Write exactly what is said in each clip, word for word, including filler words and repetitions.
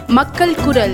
மக்கள் குரல்.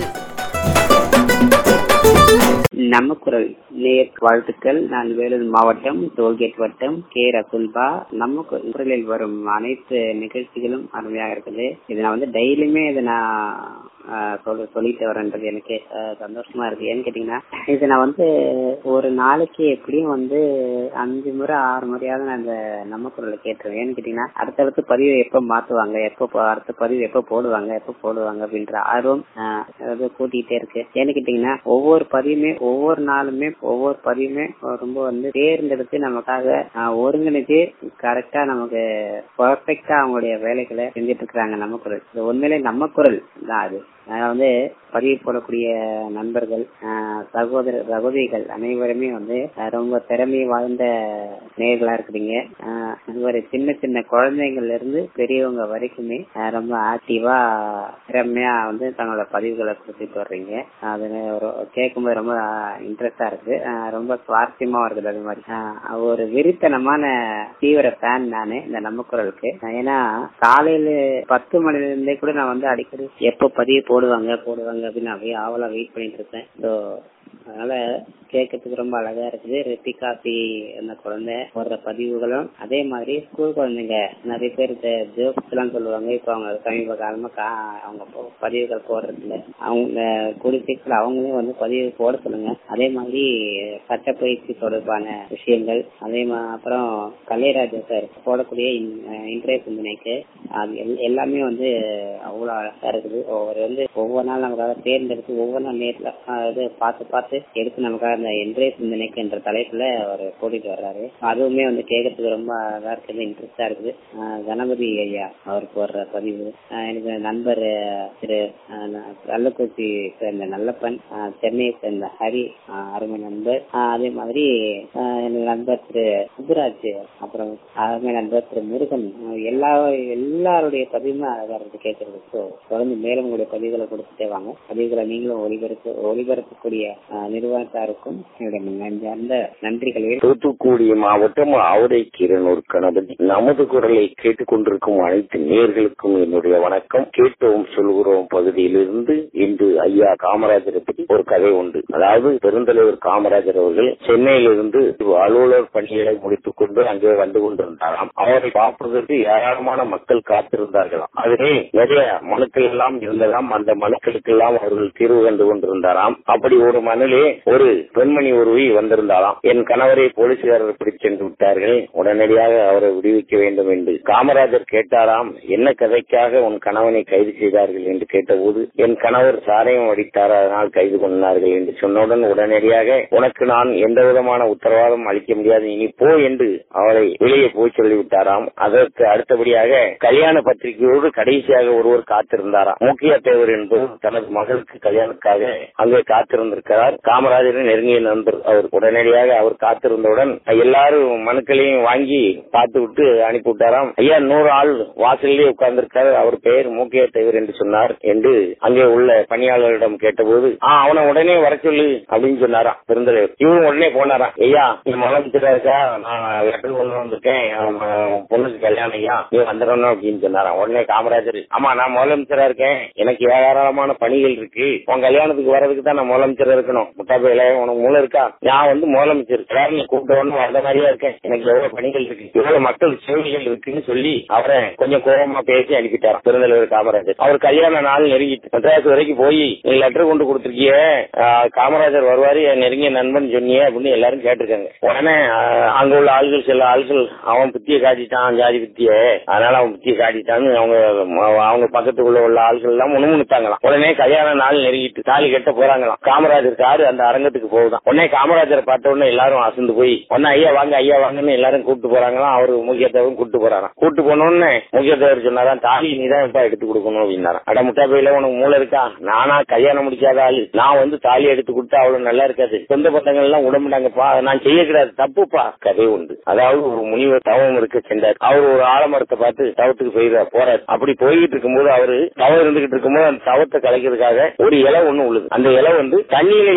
நம்ம குரல் நேர் வாழ்த்துக்கள். நான் வேலூர் மாவட்டம் டோல்கேட் வட்டம் கே ரகுல்பா. நம்ம குரலில் வரும் அனைத்து நிகழ்ச்சிகளும் அருமையாக இருக்குது. இது நான் வந்து டெய்லியுமே இதை நான் சொல்ல சொல்லிட்டு வரேன்றது எனக்கு சந்தோஷமா இருக்கு. ஏன்னு கேட்டீங்கன்னா, இது நான் வந்து ஒரு நாளைக்கு எப்படியும் வந்து அஞ்சு முறை ஆறு முறையாவது நான் இந்த நம்ம குரலை கேட்டுருவேன். ஏன்னு கேட்டீங்கன்னா, அடுத்தடுத்து பதிவு எப்ப மாத்துவாங்க, எப்ப அடுத்த பதிவு எப்ப போடுவாங்க எப்ப போடுவாங்க அப்படின்ற ஆர்வம் அதாவது கூட்டிகிட்டே இருக்கு. ஏன்னு கேட்டீங்கன்னா, ஒவ்வொரு பதிவுமே ஒவ்வொரு நாளுமே ஒவ்வொரு பதிவுமே ரொம்ப வந்து தேர்ந்தெடுத்து நமக்காக ஒருங்கிணைச்சு கரெக்டா நமக்கு பர்ஃபெக்டா அவங்களுடைய வேலைகளை செஞ்சுட்டு இருக்கிறாங்க. நம்ம குரல் இது உண்மையிலே நம்ம குரல் தான். அது நான் வந்து பதிவு போடக்கூடிய நண்பர்கள், சகோதர சகோதரிகள் அனைவருமே வந்து ரொம்ப திறமை வாய்ந்த நேயர்களா இருக்கிறீங்க. ஒரு சின்ன சின்ன குழந்தைங்கள்ல இருந்து பெரியவங்க வரைக்குமே ரொம்ப ஆக்டிவா திறமையா வந்து தங்களோட பதிவுகளை கொடுத்துட்டு வர்றீங்க. அது கேட்கும்போது ரொம்ப இன்ட்ரெஸ்டா இருக்கு, ரொம்ப சுவாரஸ்யமா இருக்குது. அது மாதிரி ஒரு வெறித்தனமான தீவிர ஃபேன் நானு இந்த நம்ம குரலுக்கு. ஏன்னா காலையில பத்து மணில இருந்தே கூட நான் வந்து அடிக்கடி எப்ப பதிவு போடுவாங்க போடுவாங்க அப்படின்னு அப்படியே ஆவலா வெயிட் பண்ணிட்டு இருக்கேன். ஸோ அதனால கேட்கறதுக்கு ரொம்ப அழகா இருக்குது. ரித்திகாசி அந்த குழந்தை போடுற பதிவுகளும் அதே மாதிரி ஸ்கூல் குழந்தைங்க நிறைய பேர் ஜோக்ஸ் எல்லாம் சொல்லுவாங்க. இப்ப அவங்க சமீப காலமா அவங்க பதிவுகள் போடுறதுல அவங்க குடிசைக்குள்ள அவங்களே வந்து பதிவு போட சொல்லுங்க. அதே மாதிரி சட்டப்பயிற்சி தொடர்பான விஷயங்கள், அதே அப்புறம் கலைராஜா சார் போடக்கூடிய இன்றைய சிந்தனைக்கு எல்லாமே வந்து அவ்வளவு அழகா இருக்குது. ஒவ்வொரு வந்து ஒவ்வொரு நாள் நமக்காக தேர்ந்தெடுத்து ஒவ்வொரு நாள் நேரில் அதாவது பார்த்து பார்த்து எடுத்து நமக்காக இந்த இன்றைய சிந்தனைக்கு என்ற தலைப்புல அவர் போட்டிட்டு வர்றாரு. அதுவுமே வந்து கேட்கறதுக்கு ரொம்ப அழகா இருக்குது, இன்ட்ரெஸ்டா இருக்குது. கணபதி ஐயா அவர் போடுற பதிவு, எனக்கு நண்பர் திரு கள்ளக்குறிச்சி சேர்ந்த நல்லப்பன், சென்னையை சேர்ந்த ஹரி அருமை நண்பர், அதே மாதிரி எனக்கு நண்பர் திரு சுப்புராஜ், அப்புறம் அருமை நண்பர் திரு முருகன், எல்லா எல்லாருடைய பதிவுமே அழகா இருக்கு கேட்கறது. ஸோ தொடர்ந்து மேலும் உங்களுடைய பதிவுகளை கொடுத்துட்டே வாங்க. பதிவுகளை நீங்களும் ஒளிபரப்பு ஒளிபரப்பக்கூடிய நிறுவனத்தாருக்கும் என்னுடைய நன்றிகளை. தூத்துக்குடி மாவட்டம் ஆவரை கீரனூர் கணபதி. நமது குரலை கேட்டுக் கொண்டிருக்கும் அனைத்து நேயர்களுக்கும் என்னுடைய வணக்கம். கேட்டோம் சொல்கிறோம் பகுதியிலிருந்து இன்று ஐயா காமராஜரை பற்றி ஒரு கதை உண்டு. அதாவது பெருந்தலைவர் காமராஜர் அவர்கள் சென்னையிலிருந்து அலுவலர் பணிகளை முடித்துக் கொண்டு அங்கே வந்து கொண்டிருந்தாராம். அவரை பார்ப்பதற்கு ஏராளமான மக்கள் காத்திருந்தார்களாம். அதிலே நிறைய மனுக்கள் எல்லாம் இருந்ததாம். அந்த மனுக்களுக்கு எல்லாம் அவர்கள் தீர்வு கண்டு கொண்டிருந்தாராம். அப்படி ஒரு மனுலே ஒரு பெண்மணி ஒருவி வந்திருந்தாராம். என் கணவரை போலீஸ்காரர் பிடித்து சென்று விட்டார்கள், உடனடியாக அவரை விடுவிக்க வேண்டும் என்று காமராஜர் கேட்டாராம். என்ன கதைக்காக உன் கணவனை கைது செய்தார்கள் என்று கேட்டபோது, என் கணவர் சாராயம் அடித்தார், அதனால் கைது கொண்டார்கள் என்று சொன்னவுடன் உடனடியாக உனக்கு நான் எந்த விதமான உத்தரவாதம் அளிக்க முடியாது, இனி போ என்று அவரை வெளியே போய் சொல்லிவிட்டாராம். அதற்கு அடுத்தபடியாக கல்யாண பத்திரிகையோடு கடைசியாக ஒருவர் காத்திருந்தாராம். முக்கிய தேவர் என்பது தனது மகளுக்கு கல்யாணத்துக்காக அங்கே காத்திருந்திருக்கிறார். காமராஜரின் நெருங்கிய நண்பர் அவர். உடனடியாக அவர் காத்திருந்தவுடன் எல்லாரும் மனுக்களையும் வாங்கி பார்த்து விட்டு அனுப்பிவிட்டாராம். ஐயா நூறு ஆள் வாசலிலே உட்கார்ந்திருக்காரு, அவர் பெயர் முக்கிய தேவர் என்று சொன்னார் என்று அங்கே உள்ள பணியாளர்களிடம் கேட்டபோது, அவனை உடனே வர சொல்லு அப்படின்னு சொன்னாராம் பெருந்தலைவர். இவரும் உடனே போனாராம். ஐயா நீ முதலமைச்சரா இருக்கா, நான் லெட்டர் கொண்டு வந்திருக்கேன், பொண்ணுக்கு கல்யாணம் ஐயா, நீ வந்துடணும் அப்படின்னு சொன்னாராம். உடனே காமராஜர், ஆமா நான் முதலமைச்சரா இருக்கேன், எனக்கு ஏராளமான பணிகள் இருக்கு, உன் கல்யாணத்துக்கு வர்றதுக்கு தான் நான் முதலமைச்சரா இருக்கணும், முட்டாப்பையில உனக்கு மூலம் இருக்கா, நான் வந்து முதலமைச்சர் கூப்பிட்டு வந்த மாதிரியா இருக்கேன், எனக்கு எவ்வளவு பணிகள் இருக்கு, எவ்வளவு மக்கள் சேவைகள் இருக்குன்னு சொல்லி அவரை கொஞ்சம் கோபமா பேசி அனுப்பிட்டாராம் பெருந்தலைவர் காமராஜர். அவர் கல்யாண நாள் நெருங்கிட்டு மெட்ராஸ் வரைக்கும் போய் நீ லெட்டர் கொண்டு கொடுத்திருக்கிய, காமராஜர் வருவாரு என் நெருங்கிய நண்பன் சொன்னியே அப்படின்னு எல்லாரும் கேட்டிருக்காங்க. உடனே அங்க உள்ள ஆள்கள் சில ஆள்கள் அவன் புத்திய காட்டிட்டான், ஜாதி புத்திய, அதனால அவன் புத்திய காட்டிட்டான்னு அவங்க அவங்க பக்கத்துக்குள்ள உள்ள ஆள்கள் எல்லாம் முணுமுணுத்தாங்களாம். உடனே கல்யாண நாள் நெருங்கிட்டு தாலி கட்ட போறாங்களாம். காமராஜர் காரு அந்த அரங்கத்துக்கு போகுதான். உடனே காமராஜரை பார்த்த உடனே எல்லாரும் அசந்து போய் உடனே ஐயா வாங்க ஐயா வாங்கன்னு எல்லாரும் கூப்பிட்டு போறாங்களாம். அவரு முக்கியத்தேவரும் கூப்பிட்டு போறாராம். கூப்பிட்டு போனோன்னு முக்கியத்தேவர் சொன்னாராம், தாலி நீ தான் எப்ப எடுத்து கொடுக்கணும் அப்படின்னாராம். அட முட்டா பையில உனக்கு மூளை இருக்கா, நானா கல்யாணம் முடிக்காத ஆளு, நான் வந்து தாலி எடுத்து கொடுத்தா அவ்வளவு நல்லா இருக்காது, சொந்த பந்தங்கள் எல்லாம் உடம்புடாங்கப்பா, நான் செய்யக்கூடாது, தப்புப்பா. கதை உண்டு. அதாவது ஒரு முனிவர் தவம் இருக்க சென்றார். அவர் ஒரு ஆலமரத்தை பார்த்து தவத்துக்கு போயிடுறார் போறாரு. அப்படி போய்கிட்டு இருக்கும்போது அவரு தவம் இருந்துகிட்டு இருக்கும்போது அந்த தவத்தை கலைக்கிறதுக்காக ஒரு இலை ஒண்ணு உள்ளது. அந்த இலை வந்து தண்ணீரை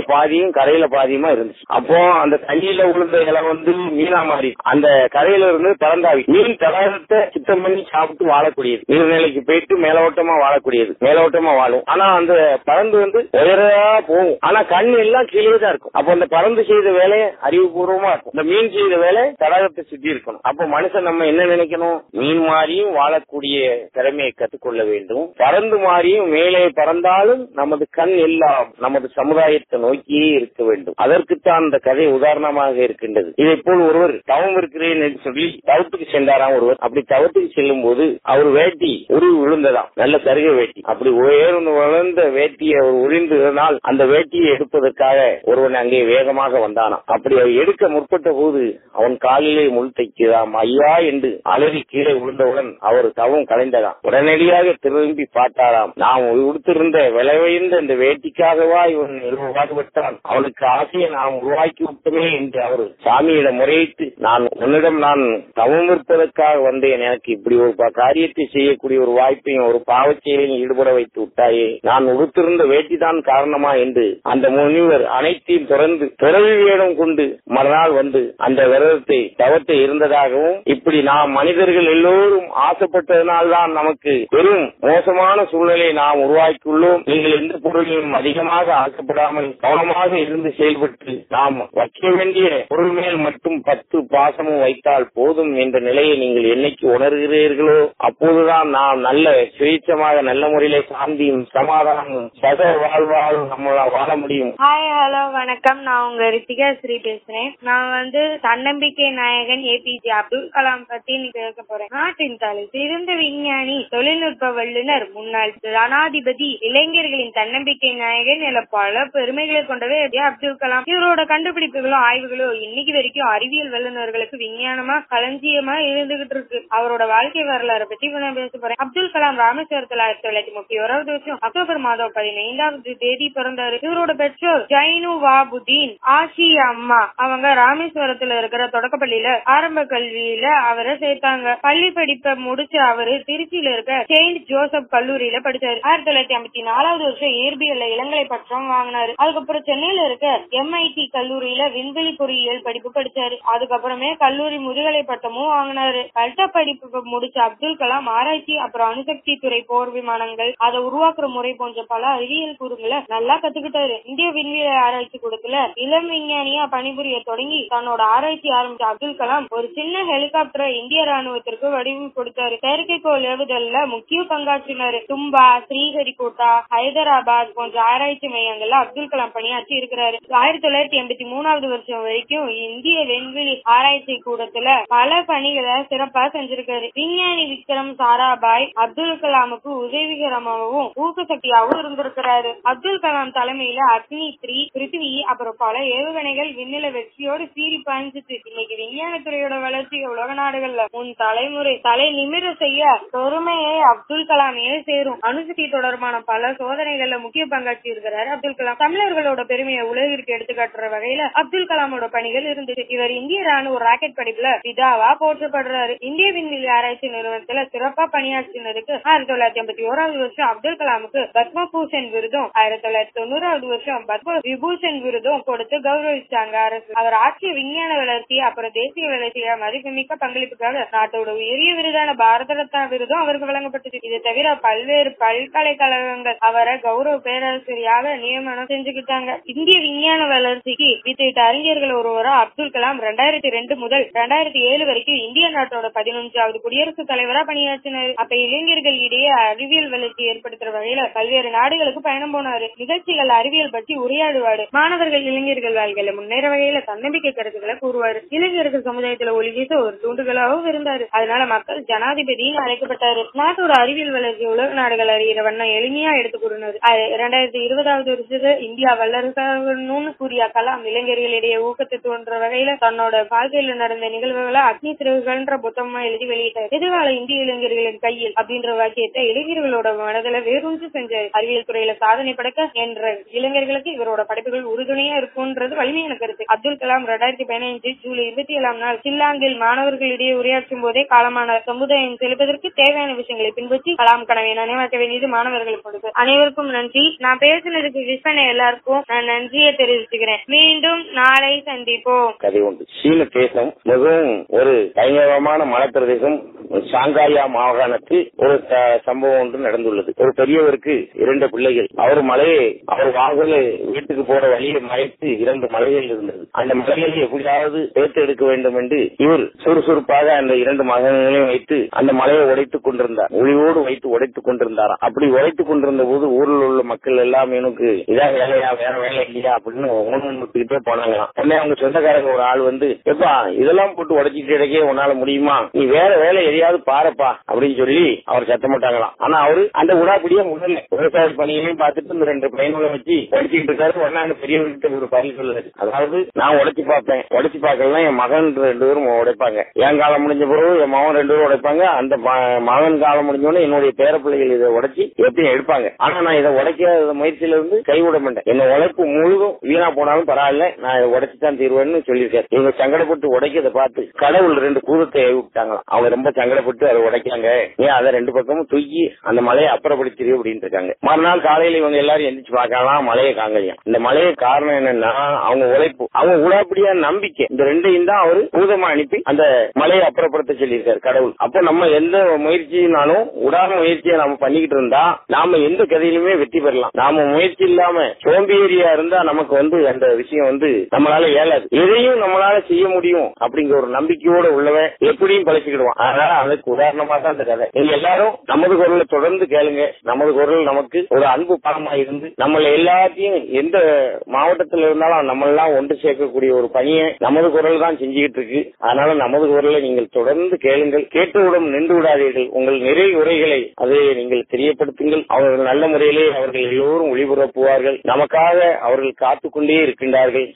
பாதியும் கரையில பாதியுமா இருந்துச்சு. அப்போ அந்த தண்ணியில விழுந்த இலை வந்து மீனா மாறி அந்த கரையில இருந்து திறந்தாவி மீன் தடாகத்தை சுத்தம் பண்ணி சாப்பிட்டு வாழக்கூடியது. நீர்நிலைக்கு போயிட்டு மேலோட்டமா வாழக்கூடியது, மேலோட்டமா வாழும். ஆனா அந்த பறந்து வந்து உயரா போகும். ஆனா கண் எல்லாம் கீழே தான் இருக்கும். அப்ப அந்த பறந்து செய்த வேலையை அறிவுபூர்வமா இருக்கும். இந்த மீன் செய்த வேலை தடாகத்தை சுத்தி இருக்கணும். அப்ப மனுஷன் நம்ம என்ன நினைக்கணும்? மீன் மாறியும் வாழக்கூடிய திறமையை கற்றுக்கொள்ள வேண்டும். பறந்து மாறியும் மேலே பறந்தாலும் நமது கண் எல்லாம் நமது சமுதாயத்தை நோக்கியே இருக்க வேண்டும். அதற்குத்தான் இந்த கதை உதாரணமாக இருக்கின்றது. இதை போல் ஒருவர் தவம் இருக்கிறேன் என்று சொல்லி தவத்துக்கு சென்றாராம். ஒருவர் அப்படி தவத்துக்கு செல்லும் போது அவர் வேட்டி உருவி விழுந்ததாம், நல்ல சருகை வேட்டி. அப்படி உயர்ந்து வளர்ந்த வேட்டியை அவர் உழிந்ததனால் அந்த வேட்டியை எடுப்பதற்காக ஒருவன் அங்கே வேகமாக வந்தானாம். அப்படி அவர் எடுக்க முற்பட்ட போது அவன் காலிலே முள் தைக்கிறாம். ஐயா என்று அலறி கீழே விழுந்தவுடன் அவர் தவம் கலைந்ததாம். உடனடியாக திரும்பி பார்த்தாராம். நாம் உடுத்திருந்த விளைவைந்த இந்த வேட்டிக்காகவா இவன் பாடுபட்டான், அவனுக்கு ஆசையை நாம் உருவாக்கி விட்டமே என்று அவர் சாமியிடம் முறையிட்டு, நான் உன்னிடம் நான் தவம் இருப்பதற்காக வந்தேன், எனக்கு இப்படி ஒரு காரியத்தை செய்யக்கூடிய ஒரு வாய்ப்பையும் ஒரு பாவச் செயலையும் ஈடுபட வைத்து விட்டாயே, நான் உடுத்திருந்த வேட்டிதான் காரணமா என்று அந்த முனிவர் அனைத்தையும் தொடர்ந்து பிறவி வேடம் கொண்டு மறுநாள் வந்து அந்த விரதத்தை தவத்தை இருந்ததாகவும், இப்படி நாம் மனிதர்கள் எல்லோரும் ஆசைப்பட்டதனால்தான் நமக்கு பெரும் மோசமான சூழ்நிலை நாம் உருவாக்கியுள்ளோம். நீங்கள் எந்த பொருளையும் அதிகமாக ஆசைப்படாமல் கவனமாக இருந்து செயல்பட்டு நாம் வைக்க வேண்டிய பொருள் மேல் மட்டும் பத்து பாசமும் வைத்தால் போதும் என்ற நிலையை நீங்கள் என்னைக்கு உணர்கிறீர்களோ அப்போதுதான் நாம் நல்ல சுயேட்சமாக நல்ல முறையில சாந்தியும் சமாதானமும் சத வாழ்வாலும் நம்மளால் வாழ முடியும். ஹாய், ஹலோ, வணக்கம். நான் உங்க ரித்திகா ஸ்ரீ பேசுறேன். நான் வந்து தன்னம்பிக்கை நாயகன் ஏபிஜே அப்துல் கலாம் பத்தி பேச போறேன். நாட்டின் தலை சிறந்த விஞ்ஞானி, தொழில்நுட்ப வல்லுநர், முன்னாள் ஜனாதிபதி, இளைஞர்களின் தன்னம்பிக்கை நாயகன் என பல பெருமைகளை கொண்டவே அப்துல் கலாம். இவரோட கண்டுபிடிப்புகளோ ஆய்வுகளோ இன்னைக்கு வரைக்கும் அறிவியல் வல்லுநர்களுக்கு விஞ்ஞானமா களஞ்சியமா இருந்துகிட்டு இருக்கு. அவரோட வாழ்க்கை வரலாறு பத்தி நான் பேச போறேன். அப்துல் கலாம் ராமேஸ்வரத்தில் ஆயிரத்தி தொள்ளாயிரத்தி முப்பத்தி ஓராவது வருஷம் அக்டோபர் மாதம் பதினைந்தாவது தேதி பிறந்தாரு. இவரோட பெற்றோர் ஜைனு வாபுதீன், ஆஷி அம்மா. அவங்க ராமேஸ்வரத்துல இருக்கிற தொடக்கப்பள்ளியில ஆரம்ப கல்வியில அவரை சேர்த்தாங்க. பள்ளி படிப்பை முடிச்சு அவரு திருச்சியில இருக்க செயின்ட் ஜோசப் கல்லூரியில படிச்சாரு. ஆயிரத்தி தொள்ளாயிரத்தி ஐம்பத்தி நாலாவது வருஷம் இயற்பியல்ல இளங்கலை பட்டம் வாங்கினாரு. அதுக்கப்புறம் சென்னையில இருக்க எம்ஐடி கல்லூரியில விண்வெளி பொறியியல் படிப்பு படிச்சாரு. அதுக்கப்புறமே கல்லூரி முதுகலை பட்டமும் வாங்கினாரு. பட்ட படிப்பு முடிச்ச அப்துல் கலாம் ஆராய்ச்சி, அப்புறம் அணுசக்தி துறை, போர் விமானங்கள், அதை உருவாக்குற முறை போன்ற பல அறிவியல் கூறுகளை நல்லா கத்துக்கிட்டாரு. இந்திய விண்வெளி ஆராய்ச்சி கூடத்துல இளம் விஞ்ஞானியா பணிபுரிய தொடங்கி தன்னோட ஆராய்ச்சி ஆரம்பிச்ச அப்துல் கலாம் ஒரு சின்ன ஹெலிகாப்டரை இந்திய ராணுவத்திற்கு வடிவம் கொடுத்தாரு. செயற்கைக்கோள் ஏவுதல்ல முக்கிய பங்காற்றினாரு. தும்பா, ஸ்ரீஹரிகோட்டா, ஹைதராபாத் போன்ற ஆராய்ச்சி மையங்கள்ல அப்துல் கலாம் பணியாற்றி இருக்கிறாரு. ஆயிரத்தி தொள்ளாயிரத்தி எண்பத்தி மூணாவது வருஷம் வரைக்கும் இந்திய விண்வெளி ஆராய்ச்சி கூடத்துல பல பணிகளை சிறப்பா செஞ்சிருக்காரு. விஞ்ஞானி விக்ரம் சாராபாய் அப்துல் கலாமுக்கு உதவிகரமாகவும் ஊக்க சக்தியாகவும் இருந்திருக்கிறாரு. அப்துல் கலாம் தலைமையில அக்னி த்ரீ, பிருத்திவி, அப்புறம் பல ஏவுகணைகள் விண்ணில வெற்றியோடு சீறி பாய்ஞ்சிட்டு இன்னைக்கு விஞ்ஞானத்துறையோட வளர்ச்சி உலக நாடுகள்ல முன் தலைமுறை தலை நிமிர செய்ய பெருமையை அப்துல் கலாமையே சேரும். அணுசக்தி தொடர்பான பல சோதனைகள்ல முக்கிய பங்காற்றி இருக்கிறார் அப்துல் கலாம். தமிழர்களோட பெருமையை உலகிற்கு எடுத்துக்காட்டுற வகையில அப்துல் கலாமோட பணிகள் இருந்தது. இவர் இந்திய ராணுவ ராக்கெட் படிப்புல பிதாவா போற்றப்படுறாரு. இந்திய விண்வெளி ஆராய்ச்சி நிறுவனத்துல சிறப்பா பணியாற்றினருக்கு ஆயிரத்தி தொள்ளாயிரத்தி ஐம்பத்தி ஓராவது வருஷம் அப்துல் கலாமுக்கு பத்ம பூஷன் விருதும் ஆயிரத்தி தொள்ளாயிரத்தி தொண்ணூறாவது வருஷம் பத்ம விபூஷன் விருதும் கொடுத்து கௌரவிச்சாங்க அரசு. அவர் ஆட்சிய விஞ்ஞான வளர்ச்சி, அப்புறம் தேசிய வளர்ச்சியை மதிப்புமிக்க பங்களிப்புக்காக நாட்டோட உயரிய விருதான பாரத ரத்னா விருதும் அவருக்கு வழங்கப்பட்டது. இது தவிர பல்வேறு பல்கலைக்கழகங்கள் அவரை கௌரவ பேராசிரியராக நியமனம் செஞ்சுக்கிட்டாங்க. இந்திய விஞ்ஞான வளர்ச்சிக்கு வித்திட்ட அறிஞர்கள் ஒருவரா அப்துல் கலாம் ரெண்டாயிரத்தி ரெண்டு முதல் ரெண்டாயிரத்தி ஏழு வரைக்கும் இந்திய நாட்டோட பதினொன்றாவது குடியரசுத் தலைவரா பணியாற்றினார். அப்ப இளைஞர்கள் இடையே அறிவியல் வளர்ச்சி ஏற்படுத்துற வகையில பல்வேறு நாடுகளுக்கு பயணம் போனாரு. நிகழ்ச்சிகள் அறிவியல் பற்றி உரையாடுவாரு. மாணவர்கள் இளைஞர்கள் வாழ்க்கையில முன்னேற வகையில தன்னம்பிக்கை கருத்துக்களை கூறுவாரு. இளைஞர்கள் சமுதாயத்துல ஒளி வீச ஒரு தூண்டுகளாகவும் இருந்தாரு. அதனால மக்கள் ஜனாதிபதினு அழைக்கப்பட்டாரு. நாட்டோட அறிவியல் வளர்ச்சி உலக நாடுகள் அறிகிற வண்ணம் எளிமையா எடுத்து கூறினாரு. இரண்டாயிரத்தி இருபதாவது வருஷத்துல இந்தியா வல்லரசாகணும்னு கூறிய கலாம் இளைஞர்களிடையே ஊக்கத்தை தோன்ற வகையில தன்னோட வாழ்க்கையில நடந்த நிகழ்வுகளை அக்னி சிறகுகள்ன்ற புத்தகமா எழுதி வெளியிட்டார். எதிர்கால இந்திய இளைஞர்களின் கையில் அப்படின்ற வாக்கியத்தை இளைஞர்களோட மனதில வேரூன்றி செஞ்சாரு. அறிவியல் துறையில சாதனை படைக்க என்ற இளைஞர்களுக்கு இவரோட படைப்புகள் உறுதுணையா இருக்கும்ன்றது வலிமையான கருத்து. அப்துல் கலாம் இரண்டாயிரத்தி பதினைந்து ஜூலை இருபத்தி ஏழாம் நாள் ஷில்லாங்கில் மாணவர்களிடையே உரையாற்றும் போதே காலமான சமுதாயம் செலுப்பதற்கு தேவையான விஷயங்களை பின்பற்றி கலாம் கனவை நினைவாக்க வேண்டியது மாணவர்களுக்கு கொடுத்து. அனைவருக்கும் நன்றி. நான் பேசினதுக்கு விஷ் பண்ண எல்லாருக்கும் வாய்ப்புக்கும் நான் நன்றியை தெரிவிச்சுக்கிறேன். மீண்டும் நாளை சந்திப்போம். கதை உண்டு. சீன தேசம் மிகவும் ஒரு பயங்கரமான மலைப்பிரதேசம். சாங்காயா மாகாணத்தில் ஒரு சம்பவம் ஒன்று நடந்துள்ளது. ஒரு பெரியவருக்கு இரண்டு பிள்ளைகள். அவர் மலையை அவர் வாங்கல வீட்டுக்கு போற வழியை மறைத்து இரண்டு மலைகள் இருந்தது. அந்த மலைகளை எப்படியாவது சேர்த்து எடுக்க வேண்டும் என்று இவர் சுறுசுறுப்பாக அந்த இரண்டு மகன்களையும் வைத்து அந்த மலையை உடைத்துக் கொண்டிருந்தார். ஒளியோடு வைத்து உடைத்துக் கொண்டிருந்தாராம். அப்படி உடைத்துக் கொண்டிருந்த போது ஊரில் உள்ள மக்கள் எல்லாம் எனக்கு இதான் வேலையா வேற வேலை இல்லையா அப்படின்னு உணர்ந்துகிட்டே போனாங்களாம். உடனே அவங்க சொந்தக்காரங்க ஒரு ஆள் வந்து எப்பா இதெல்லாம் போட்டு உடைச்சிட்டு கிடைக்கே உன்னால முடியுமா, நீ வேற வேலை எதையாவது பாருப்பா அப்படின்னு சொல்லி அவர் சத்தமிட்டாங்களாம். ஆனா அவரு அந்த உடாப்படியே முதல்ல விவசாய பணியையும் பார்த்துட்டு இந்த ரெண்டு பையன்களை வச்சு உடைச்சிட்டு இருக்காரு. உடனே அந்த பெரியவர்கிட்ட ஒரு பதில் சொல்லுது, அதாவது நான் உடைச்சு பார்ப்பேன், உடைச்சு பார்க்கலாம் என் மகன் ரெண்டு பேரும் உடைப்பாங்க, என் காலம் முடிஞ்ச பிறகு என் மகன் ரெண்டு பேரும் உடைப்பாங்க, அந்த மகன் காலம் முடிஞ்சோன்னு என்னுடைய பேர பிள்ளைகள் இதை உடைச்சி எப்படியும் எடுப்பாங்க. ஆனா நான் இதை உடைக்காத முயற்சியில இருந்து கைவிட மாட்டேன், என்ன உழைப்பு முழுதும் வீணா போனாலும் பரவாயில்ல, நான் இதை உடைச்சுதான் தீர்வேன்னு சொல்லியிருக்காரு. இவங்க சங்கடப்பட்டு உடைக்கிறத பார்த்து கடவுள் ரெண்டு பூதத்தை விட்டாங்களாம். அவங்க ரொம்ப சங்கடப்பட்டு அதை உடைக்காங்க, ஏன் அதை ரெண்டு பக்கமும் தூக்கி அந்த மலையை அப்புறப்படுத்திரு அப்படின்னு இருக்காங்க. மறுநாள் காலையில இவங்க எல்லாரும் எந்திரிச்சு பார்க்கலாம், மலையை காங்கலையாம். இந்த மலையை காரணம் என்னன்னா அவங்க உழைப்பு, அவங்க உழைப்படியா நம்பிக்கை, இந்த ரெண்டையும் தான் அவரு பூதமா அனுப்பி அந்த மலையை அப்புறப்படுத்த சொல்லியிருக்காரு கடவுள். அப்போ நம்ம எந்த முயற்சினாலும் உடாத முயற்சியை நாம பண்ணிக்கிட்டு இருந்தா நாம எந்த கதையிலுமே வெற்றி பெறலாம். நாம முயற்சி இல்லாம சோம்பேறியா இருந்தா நமக்கு வந்து அந்த விஷயம் வந்து நம்மளால இயலாது. எதையும் நம்மளால செய்ய முடியும் அப்படிங்கிற ஒரு நம்பிக்கையோட உள்ளவன் எப்படியும் பழச்சிக்கிடுவான். அதனால அதுக்கு உதாரணமா தான் அந்த கதை. நீங்க எல்லாரும் நமது குரலை தொடர்ந்து கேளுங்க. நமது குரல் நமக்கு ஒரு அன்பு பாலமா இருந்து நம்மள எல்லாத்தையும் எந்த மாவட்டத்தில் இருந்தாலும் நம்ம எல்லாம் ஒன்று சேர்க்கக்கூடிய ஒரு பணியை நமது குரல் தான் செஞ்சுக்கிட்டு இருக்கு. அதனால நமது குரலை நீங்கள் தொடர்ந்து கேளுங்கள். கேட்டுவிடும் நின்று விடாதீர்கள். உங்கள் நிறை உரைகளை அதை நீங்கள் தெரியப்படுத்துங்கள். அவர்கள் நல்ல முறையிலே அவர்கள் எல்லோரும் ஒளிபரப்புவார்கள். நமக்காக அவர்கள் காத்துக்கொண்டே இருக்கின்றார்கள்.